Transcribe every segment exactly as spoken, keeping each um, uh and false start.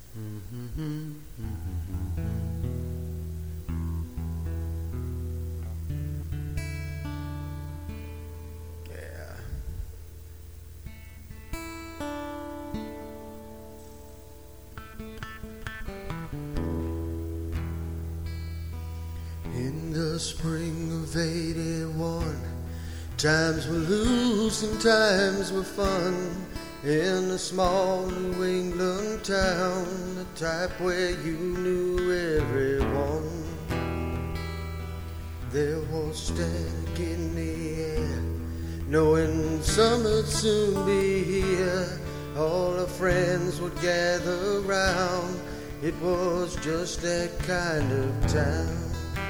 Yeah. In the spring of eighty-one, times were loose and times were fun. In a small New England town, the type where you knew everyone. There was static in the air, knowing summer'd soon be here. All our friends would gather round, it was just that kind of town.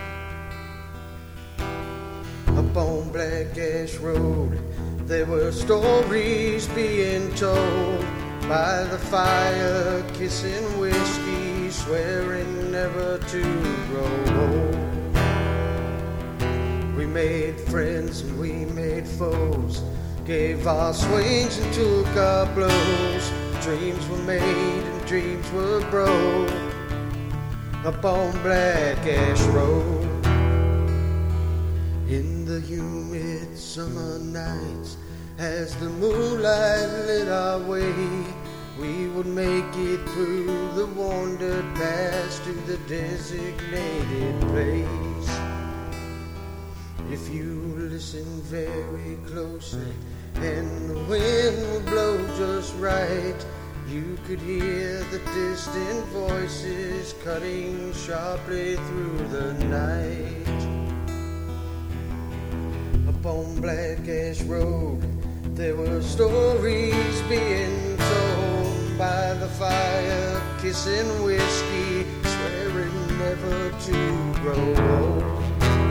Up on Black Ash Road, there were stories being told by the fire, kissing whiskey, swearing never to grow old. We made friends and we made foes, gave our swings and took our blows. Dreams were made and dreams were broke up on Black Ash Road. In the humid summer nights, as the moonlight lit our way, we would make it through the wandered paths to the designated place. If you listen very closely and the wind would blow just right, you could hear the distant voices cutting sharply through the night. Up on Black Ash Road, there were stories being told by the fire, kissing whiskey, swearing never to grow old.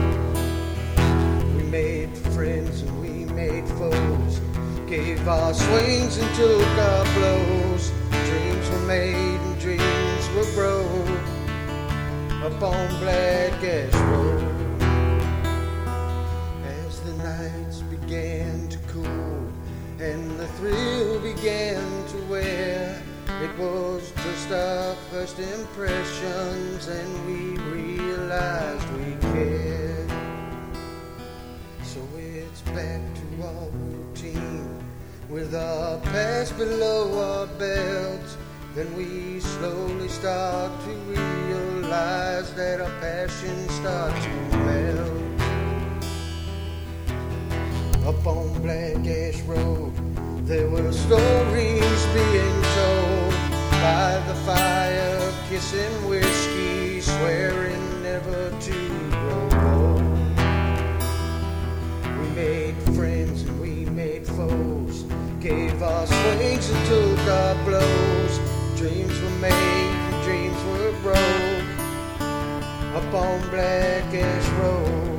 We made friends and we made foes, gave our swings and took our blows. Dreams were made and dreams were broke up on Black Ash Road. Nights began to cool and the thrill began to wear. It was just our first impressions and we realized we cared. So it's back to our routine with our past below our belts. Then we slowly start to realize that our passions start to melt. Up on Black Ash Road, there were stories being told by the fire, kissing whiskey, swearing never to grow old. We made friends and we made foes, gave our swings and took our blows. Dreams were made and dreams were broke up on Black Ash Road.